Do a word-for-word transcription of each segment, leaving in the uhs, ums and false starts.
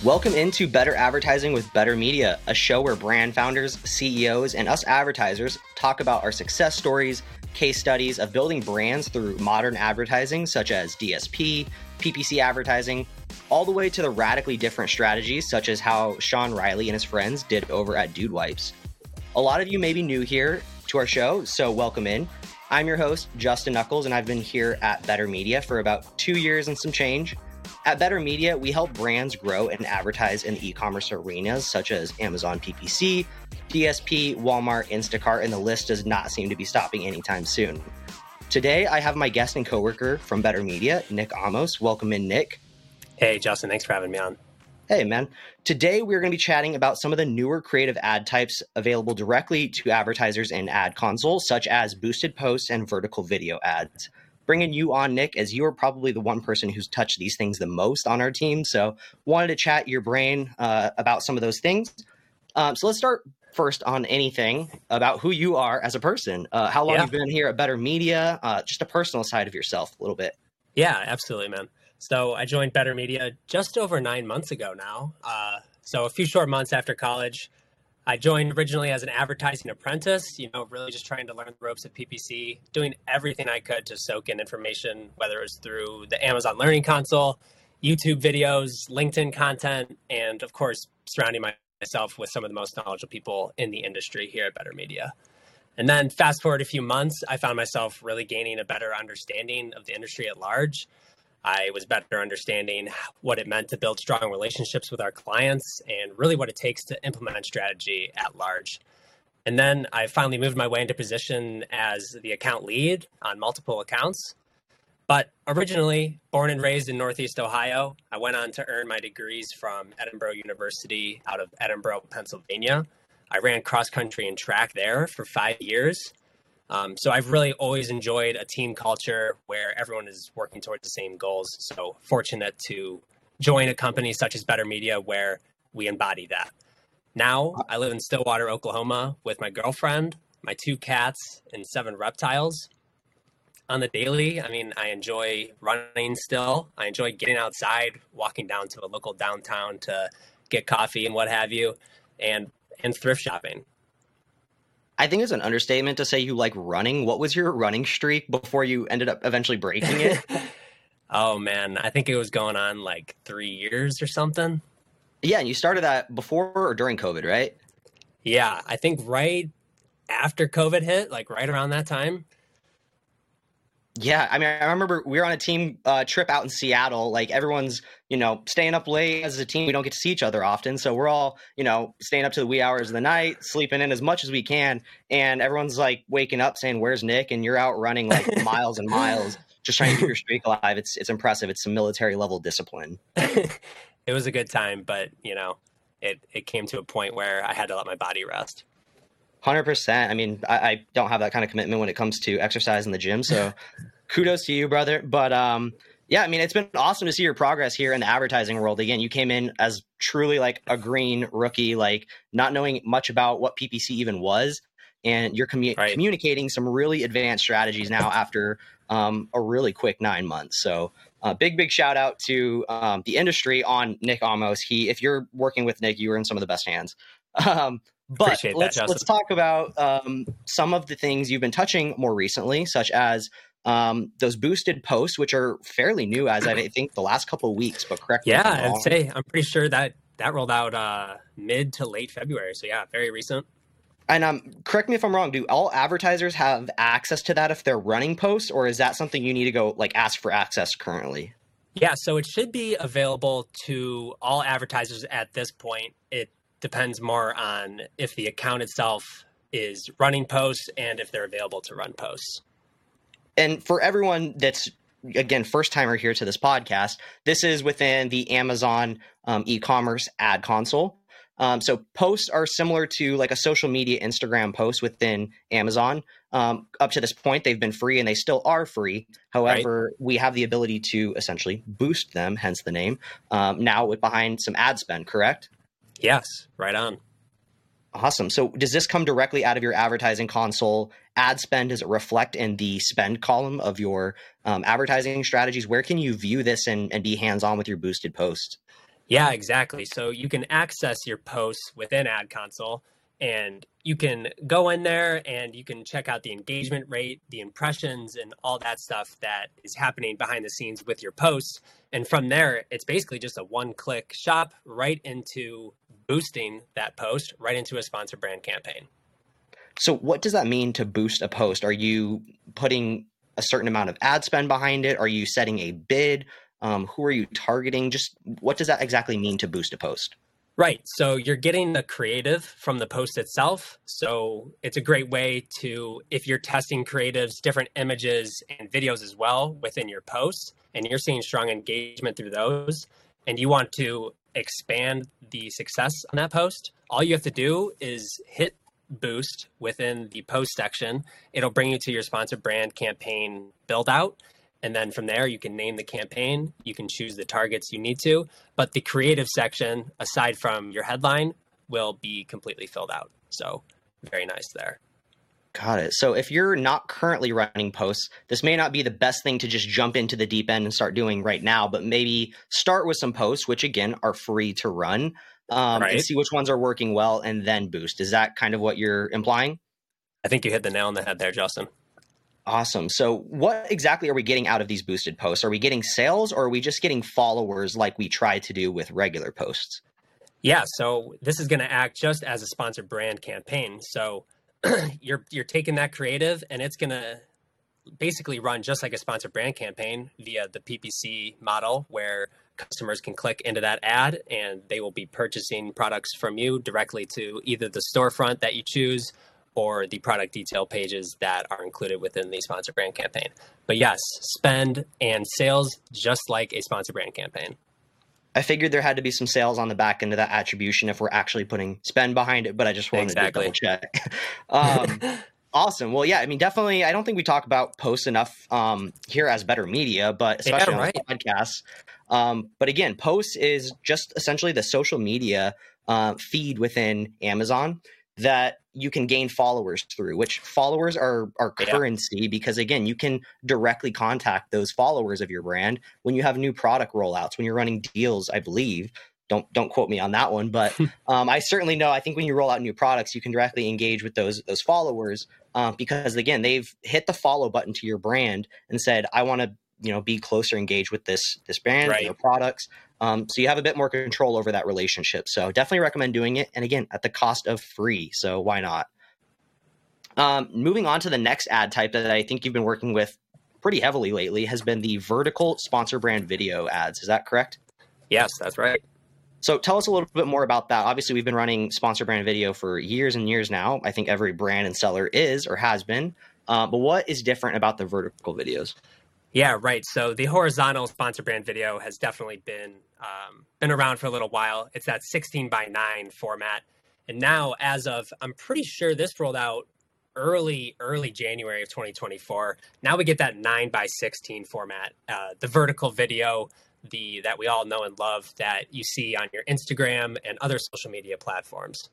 Welcome into Better Advertising with Better Media, a show where brand founders, C E Os, and us advertisers talk about our success stories, case studies of building brands through modern advertising such as D S P, P P C advertising, all the way to the radically different strategies such as how Sean Riley and his friends did over at Dude Wipes. A lot of you may be new here to our show, so welcome in. I'm your host, Justin Knuckles, and I've been here at Better Media for about two years and some change. At Better Media, we help brands grow and advertise in e-commerce arenas such as Amazon P P C, D S P, Walmart, Instacart, and the list does not seem to be stopping anytime soon. Today, I have my guest and coworker from Better Media, Nick Amos. Welcome in, Nick. Hey, Justin. Thanks for having me on. Hey, man. Today, we're going to be chatting about some of the newer creative ad types available directly to advertisers in Ad Console, such as boosted posts and vertical video ads. Bringing you on, Nick, as you are probably the one person who's touched these things the most on our team. So wanted to chat your brain uh, about some of those things. Um, so let's start first on anything about who you are as a person. Uh, how long Yeah. you've been here at Better Media, uh, just a personal side of yourself a little bit. Yeah, absolutely, man. So I joined Better Media just over nine months ago now. Uh, so a few short months after college. I joined originally as an advertising apprentice, you know, really just trying to learn the ropes of P P C, doing everything I could to soak in information, whether it was through the Amazon Learning Console, YouTube videos, LinkedIn content, and of course, surrounding myself with some of the most knowledgeable people in the industry here at Better Media. And then fast forward a few months, I found myself really gaining a better understanding of the industry at large. I was better understanding what it meant to build strong relationships with our clients and really what it takes to implement strategy at large. And then I finally moved my way into position as the account lead on multiple accounts. But originally, born and raised in Northeast Ohio, I went on to earn my degrees from Edinboro University out of Edinboro, Pennsylvania. I ran cross country and track there for five years. Um, so I've really always enjoyed a team culture where everyone is working towards the same goals. So fortunate to join a company such as Better Media where we embody that. Now I live in Stillwater, Oklahoma with my girlfriend, my two cats, and seven reptiles. On the daily, I mean, I enjoy running still. I enjoy getting outside, walking down to a local downtown to get coffee and what have you, and and thrift shopping. I think it's an understatement to say you like running. What was your running streak before you ended up eventually breaking it? Oh, man, I think it was going on like three years or something. Yeah, and you started that before or during COVID, right? Yeah, I think right after COVID hit, like right around that time. Yeah, I mean, I remember we were on a team uh, trip out in Seattle. Like everyone's, you know, staying up late as a team. We don't get to see each other often. So we're all, you know, staying up to the wee hours of the night, sleeping in as much as we can. And everyone's like waking up saying, "Where's Nick?" And you're out running like miles and miles, just trying to keep your streak alive. It's it's impressive. It's some military level discipline. It was a good time, but, you know, it, it came to a point where I had to let my body rest. one hundred percent. I mean, I, I don't have that kind of commitment when it comes to exercise in the gym. So kudos to you, brother. But um, yeah, I mean, it's been awesome to see your progress here in the advertising world. Again, you came in as truly like a green rookie, like not knowing much about what P P C even was. And you're commu- Right. communicating some really advanced strategies now after um, a really quick nine months. So uh, big, big shout out to um, the industry on Nick Amos. He, if you're working with Nick, you are in some of the best hands. Um, But Appreciate that, let's Justin. let's talk about um, some of the things you've been touching more recently, such as um, those boosted posts, which are fairly new as I think the last couple of weeks. But correct me if Yeah, I'm I'd wrong. say I'm pretty sure that that rolled out uh, mid to late February. So yeah, very recent. And um, correct me if I'm wrong. Do all advertisers have access to that if they're running posts, or is that something you need to go like ask for access currently? Yeah, so it should be available to all advertisers at this point. It depends more on if the account itself is running posts and if they're available to run posts. And for everyone that's, again, first timer here to this podcast, this is within the Amazon um, e-commerce ad console. Um, so posts are similar to like a social media Instagram post within Amazon. Um, up to this point, they've been free and they still are free. However, right. we have the ability to essentially boost them, hence the name, um, now with behind some ad spend, correct? Yes, right on. Awesome. So does this come directly out of your advertising console ad spend? Does it reflect in the spend column of your um, advertising strategies? Where can you view this and, and be hands-on with your boosted posts? Yeah, exactly. So you can access your posts within Ad Console, and you can go in there and you can check out the engagement rate, the impressions, and all that stuff that is happening behind the scenes with your posts. And from there, it's basically just a one-click shop right into boosting that post right into a sponsored brand campaign. So what does that mean to boost a post? Are you putting a certain amount of ad spend behind it? Are you setting a bid? Um, who are you targeting? Just what does that exactly mean to boost a post? Right. So you're getting the creative from the post itself. So it's a great way to, if you're testing creatives, different images and videos as well within your posts, and you're seeing strong engagement through those, and you want to expand the success on that post, all you have to do is hit boost within the post section. It'll bring you to your sponsored brand campaign build out. And then from there, you can name the campaign, you can choose the targets you need to, but the creative section, aside from your headline, will be completely filled out. So very nice there. Got it. So if you're not currently running posts, this may not be the best thing to just jump into the deep end and start doing right now, but maybe start with some posts, which again are free to run, um, Right. and see which ones are working well and then boost. Is that kind of what you're implying? I think you hit the nail on the head there, Justin. Awesome. So what exactly are we getting out of these boosted posts? Are we getting sales, or are we just getting followers like we try to do with regular posts? Yeah, so this is going to act just as a sponsored brand campaign. So you're you're taking that creative and it's going to basically run just like a sponsored brand campaign via the P P C model, where customers can click into that ad and they will be purchasing products from you directly to either the storefront that you choose or the product detail pages that are included within the sponsored brand campaign. But yes, spend and sales just like a sponsored brand campaign. I figured there had to be some sales on the back end of that attribution if we're actually putting spend behind it, but I just wanted Exactly. to double check. um, awesome. Well, yeah, I mean, definitely, I don't think we talk about posts enough um, here as Better Media, but especially Yeah, right. on the podcasts. Um, but again, posts is just essentially the social media uh, feed within Amazon that you can gain followers through, which followers are are currency, yeah. Because again, you can directly contact those followers of your brand when you have new product rollouts, when you're running deals, I believe. Don't don't quote me on that one, but um, I certainly know. I think when you roll out new products, you can directly engage with those those followers um, because again, they've hit the follow button to your brand and said, "I want to you know be closer engaged with this this brand, right. Their products." Um, so you have a bit more control over that relationship. So definitely recommend doing it. And again, at the cost of free. So why not? Um, moving on to the next ad type that I think you've been working with pretty heavily lately has been the vertical sponsor brand video ads. Is that correct? Yes, that's right. So tell us a little bit more about that. Obviously, we've been running sponsor brand video for years and years now. I think every brand and seller is or has been. Uh, but what is different about the vertical videos? Yeah, right. So the horizontal sponsor brand video has definitely been um, been around for a little while. It's that sixteen by nine format. And now, as of, I'm pretty sure this rolled out early, early January of twenty twenty-four. Now we get that nine by sixteen format, uh, the vertical video, the that we all know and love that you see on your Instagram and other social media platforms.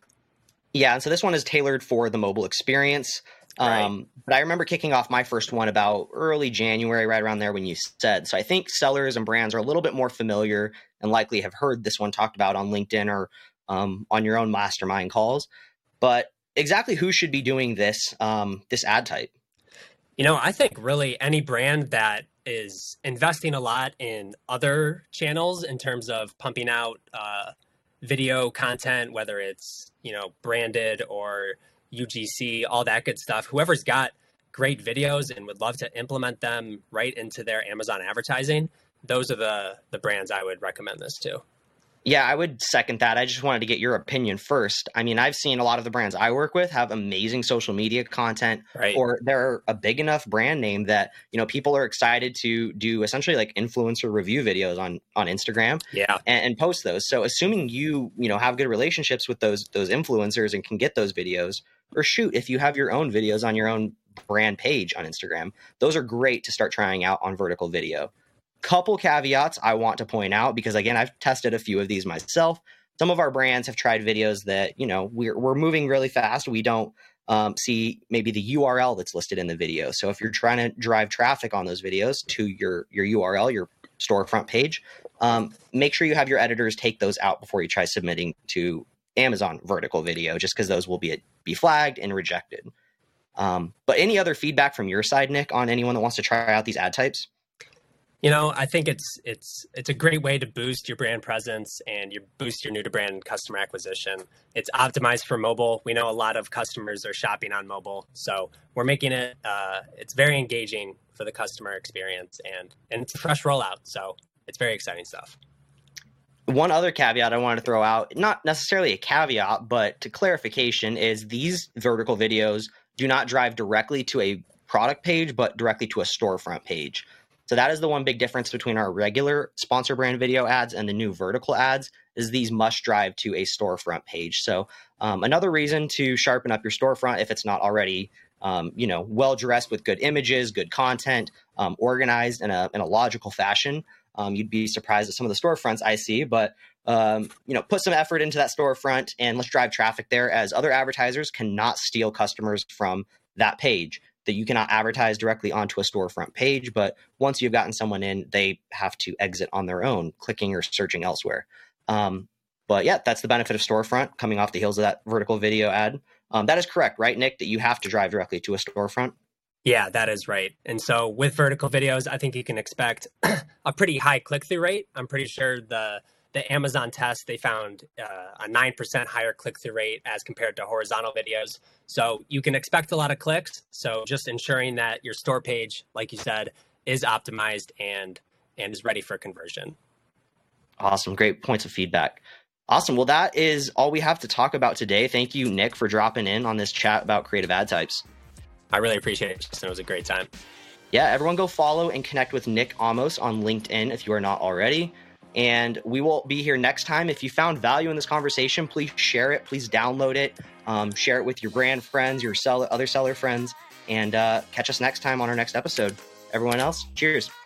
Yeah, and so this one is tailored for the mobile experience. Right. Um, but I remember kicking off my first one about early January, right around there when you said. So I think sellers and brands are a little bit more familiar and likely have heard this one talked about on LinkedIn or um, on your own mastermind calls. But exactly who should be doing this um, this ad type? You know, I think really any brand that is investing a lot in other channels in terms of pumping out uh, video content, whether it's, you know, branded or U G C, all that good stuff. Whoever's got great videos and would love to implement them right into their Amazon advertising, those are the the brands I would recommend this to. Yeah, I would second that. I just wanted to get your opinion first. I mean, I've seen a lot of the brands I work with have amazing social media content, right. Or they're a big enough brand name that, you know, people are excited to do essentially like influencer review videos on, on Instagram yeah. and, and post those. So assuming you, you know, have good relationships with those, those influencers and can get those videos, or shoot, if you have your own videos on your own brand page on Instagram, those are great to start trying out on vertical video. Couple caveats I want to point out, because again, I've tested a few of these myself. Some of our brands have tried videos that, you know, we're, we're moving really fast. We don't um, see maybe the U R L that's listed in the video. So if you're trying to drive traffic on those videos to your, your U R L, your storefront page. Um, make sure you have your editors take those out before you try submitting to Amazon vertical video, just because those will be be flagged and rejected. Um, but any other feedback from your side, Nick, on anyone that wants to try out these ad types? You know, I think it's it's it's a great way to boost your brand presence and you boost your new to brand customer acquisition. It's optimized for mobile. We know a lot of customers are shopping on mobile, so we're making it. Uh, it's very engaging for the customer experience, and and it's a fresh rollout, so it's very exciting stuff. One other caveat I wanted to throw out, not necessarily a caveat, but to clarification, is these vertical videos do not drive directly to a product page, but directly to a storefront page. So that is the one big difference between our regular sponsor brand video ads and the new vertical ads, is these must drive to a storefront page. So um, another reason to sharpen up your storefront, if it's not already, um, you know, well dressed with good images, good content, um, organized in a in a logical fashion. Um, you'd be surprised at some of the storefronts I see, but um, you know, put some effort into that storefront and let's drive traffic there, as other advertisers cannot steal customers from that page. That you cannot advertise directly onto a storefront page, but once you've gotten someone in, they have to exit on their own, clicking or searching elsewhere. Um, but yeah, that's the benefit of storefront coming off the heels of that vertical video ad. Um, that is correct, right, Nick, that you have to drive directly to a storefront? Yeah, that is right. And so with vertical videos, I think you can expect a pretty high click-through rate. I'm pretty sure the the Amazon test, they found uh, a nine percent higher click-through rate as compared to horizontal videos. So you can expect a lot of clicks. So just ensuring that your store page, like you said, is optimized and and is ready for conversion. Awesome. Great points of feedback. Awesome. Well, that is all we have to talk about today. Thank you, Nick, for dropping in on this chat about creative ad types. I really appreciate it, Justin. It was a great time. Yeah, everyone go follow and connect with Nick Amos on LinkedIn if you are not already. And we will be here next time. If you found value in this conversation, please share it. Please download it. Um, share it with your brand friends, your seller, other seller friends, and uh, catch us next time on our next episode. Everyone else, cheers.